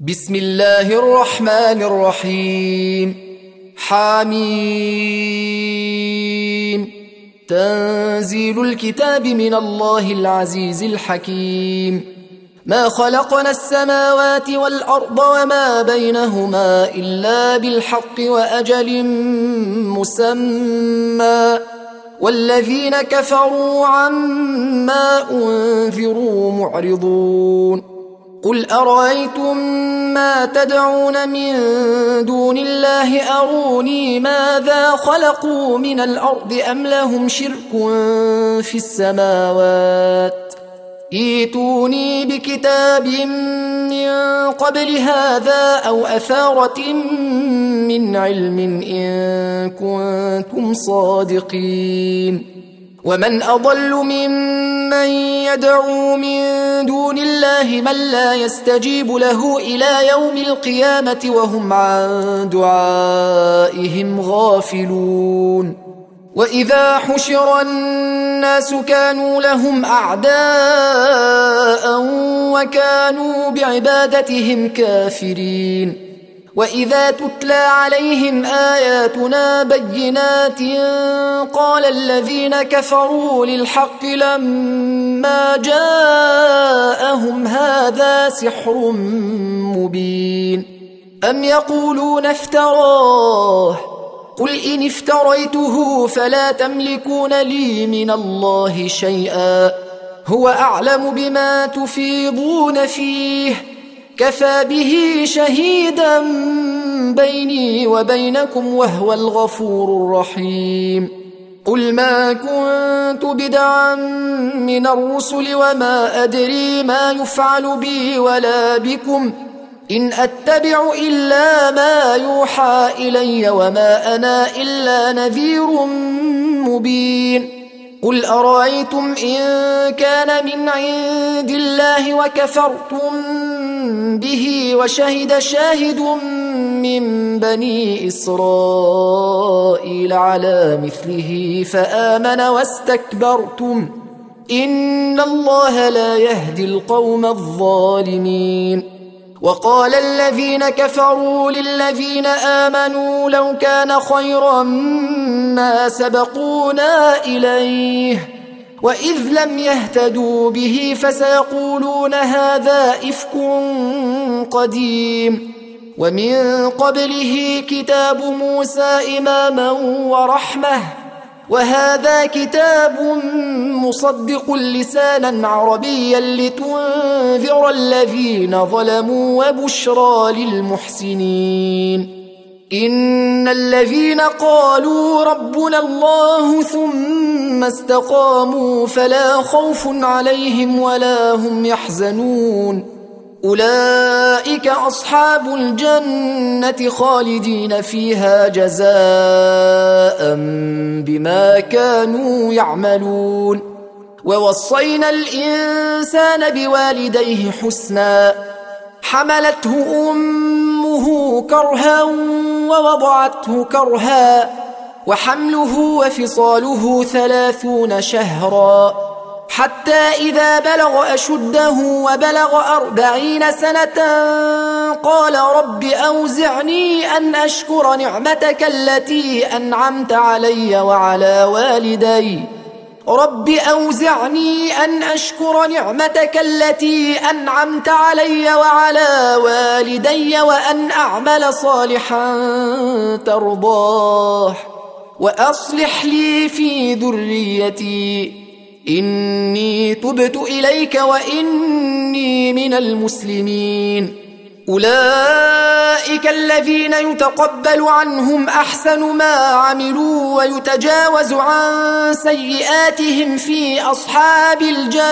بسم الله الرحمن الرحيم. حميم. تنزيل الكتاب من الله العزيز الحكيم. ما خلقنا السماوات والأرض وما بينهما إلا بالحق وأجل مسمى، والذين كفروا عما أنذروا معرضون. قل أرأيتم ما تدعون من دون الله أروني ماذا خلقوا من الأرض أم لهم شرك في السماوات، ائتوني بكتاب من قبل هذا أو أثارة من علم إن كنتم صادقين. ومن أضل ممن يدعو من دون الله من لا يستجيب له إلى يوم القيامة وهم عن دعائهم غافلون. وإذا حشر الناس كانوا لهم أعداء وكانوا بعبادتهم كافرين. وإذا تتلى عليهم آياتنا بينات قال الذين كفروا للحق لما جاءهم هذا سحر مبين. أم يقولون افتراه، قل إن افتريته فلا تملكون لي من الله شيئا، هو أعلم بما تفيضون فيه، كفى به شهيدا بيني وبينكم وهو الغفور الرحيم. قل ما كنت بدعا من الرسل وما أدري ما يفعل بي ولا بكم، إن أتبع إلا ما يوحى إلي وما أنا إلا نذير مبين. قل أرأيتم إن كان من عند الله وكفرتم به وشهد شاهد من بني إسرائيل على مثله فآمن واستكبرتم إن الله لا يهدي القوم الظالمين. وقال الذين كفروا للذين آمنوا لو كان خيرا ما سبقونا إليه، وإذ لم يهتدوا به فسيقولون هذا إفك قديم. ومن قبله كتاب موسى إماما ورحمة، وهذا كتاب مصدق لسانا عربيا لتنذر الذين ظلموا وبشرى للمحسنين. إن الذين قالوا ربنا الله ثم استقاموا فلا خوف عليهم ولا هم يحزنون، أولئك أصحاب الجنة خالدين فيها جزاء بما كانوا يعملون. ووصينا الإنسان بوالديه حسنا، حملته أمه كرها ووضعته كرها، وحمله وفصاله 30 شهرا، حتى إذا بلغ أشده وبلغ 40 سنة قال رب أوزعني أن أشكر نعمتك التي أنعمت علي وعلى والدي، رب أوزعني أن أشكر نعمتك التي أنعمت علي وعلى والدي وأن أعمل صالحا ترضاه وأصلح لي في ذريتي إني تبت إليك وإني من المسلمين. أولئك الذين يتقبل عنهم أحسن ما عملوا ويتجاوز عن سيئاتهم في أصحاب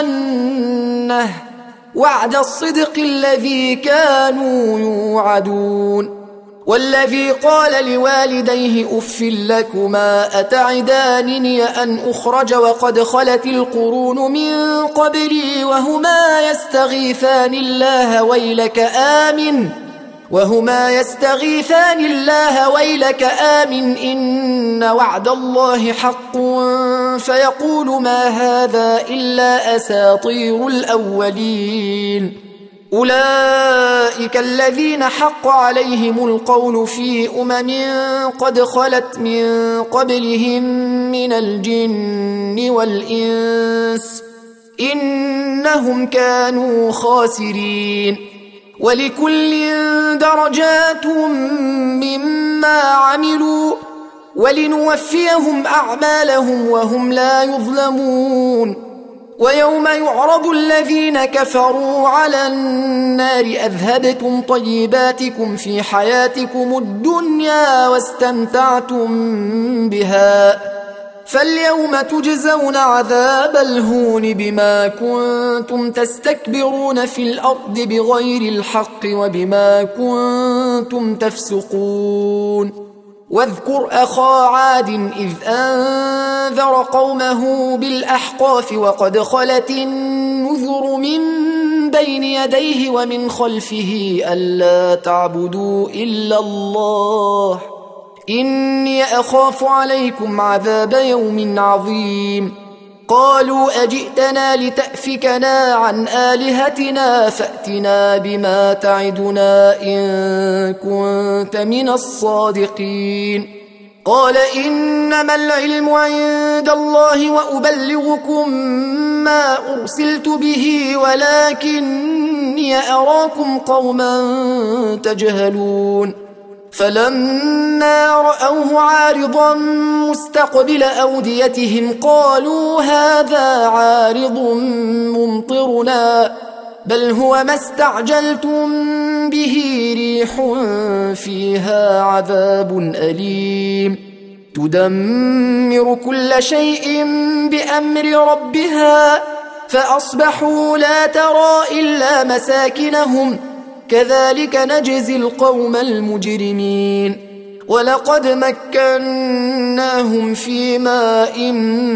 الجنة، وعد الصدق الذي كانوا يوعدون. والذي قال لوالديه أف لكما أتعدانني أن أخرج وقد خلت القرون من قبلي وهما يستغيثان الله ويلك آمن إن وعد الله حق، فيقول ما هذا إلا أساطير الأولين. أولئك الذين حق عليهم القول في قد خلت من قبلهم من الجن والإنس إنهم كانوا خاسرين ولكل درجات مما عملوا ولنوفيهم أعمالهم وهم لا يظلمون ويوم يعرض الذين كفروا على النار أذهبتم طيباتكم في حياتكم الدنيا واستمتعتم بها فاليوم تجزون عذاب الهون بما كنتم تستكبرون في الأرض بغير الحق وبما كنتم تفسقون واذكر أخا عاد إذ أنذر قومه بالأحقاف وقد خلت النذر من بين يديه ومن خلفه ألا تعبدوا إلا الله إني أخاف عليكم عذاب يوم عظيم قالوا أجئتنا لتأفكنا عن آلهتنا فأتنا بما تعدنا إن كنت من الصادقين قال إنما العلم عند الله وأبلغكم ما أرسلت به ولكني أراكم قوما تجهلون فلما رأوه عارضا مستقبل أوديتهم قالوا هذا عارض ممطرنا بل هو ما استعجلتم به ريح فيها عذاب أليم تدمر كل شيء بأمر ربها فأصبحوا لا ترى إلا مساكنهم كذلك نجزي القوم المجرمين ولقد مكناهم في ماء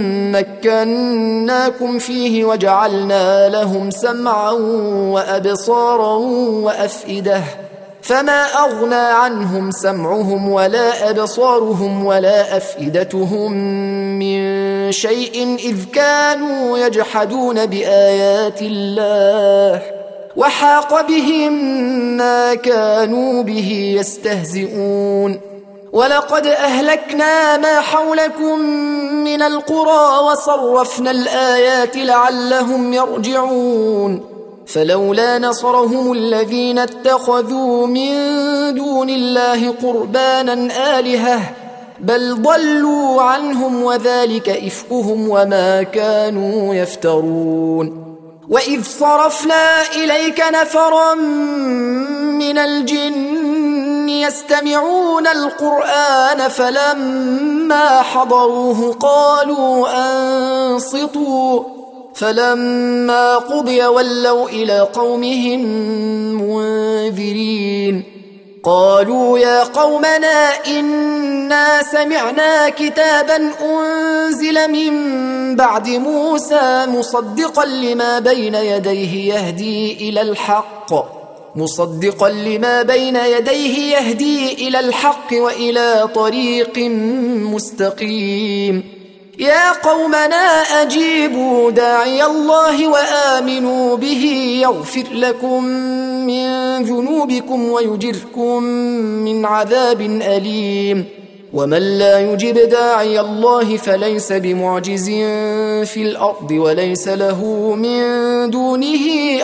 مكناكم فيه وجعلنا لهم سمعا وأبصارا وأفئدة فما أغنى عنهم سمعهم ولا أبصارهم ولا أفئدتهم من شيء إذ كانوا يجحدون بآيات الله وحاق بهم ما كانوا به يستهزئون ولقد أهلكنا ما حولكم من القرى وصرفنا الآيات لعلهم يرجعون فلولا نصرهم الذين اتخذوا من دون الله قربانا آلهة بل ضلوا عنهم وذلك إفكهم وما كانوا يفترون وإذ صرفنا إليك نفرا من الجن يستمعون القرآن فلما حضروه قالوا أنصتوا فلما قضي ولوا إلى قومهم منذرين قالوا يا قومنا إنا سمعنا كتابا أنزل من بعد موسى مصدقا لما بين يديه يهدي إلى الحق وإلى طريق مستقيم يا قومنا أجيبوا داعي الله وآمنوا به يغفر لكم من ذنوبكم ويجركم من عذاب أليم ومن لا يجب داعي الله فليس بمعجز في الأرض وليس له من دونه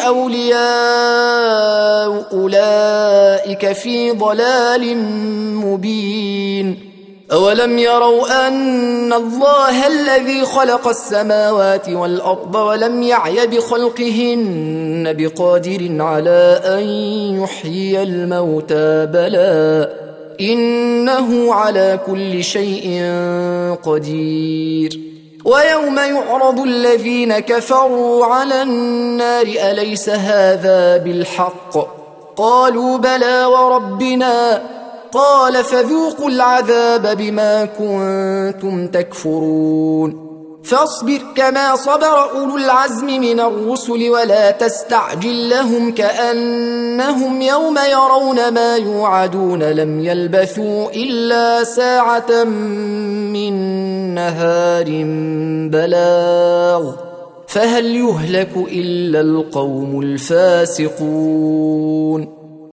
أولياء أولئك في ضلال مبين أولم يروا أن الله الذي خلق السماوات والأرض ولم يعي بخلقهن بقادر على أن يحيي الموتى بلى إنه على كل شيء قدير ويوم يعرض الذين كفروا على النار أليس هذا بالحق قالوا بلى وربنا قال فذوقوا العذاب بما كنتم تكفرون فاصبر كما صبر أولو العزم من الرسل ولا تستعجل لهم كأنهم يوم يرون ما يوعدون لم يلبثوا إلا ساعة من نهار بلاغ فهل يهلك إلا القوم الفاسقون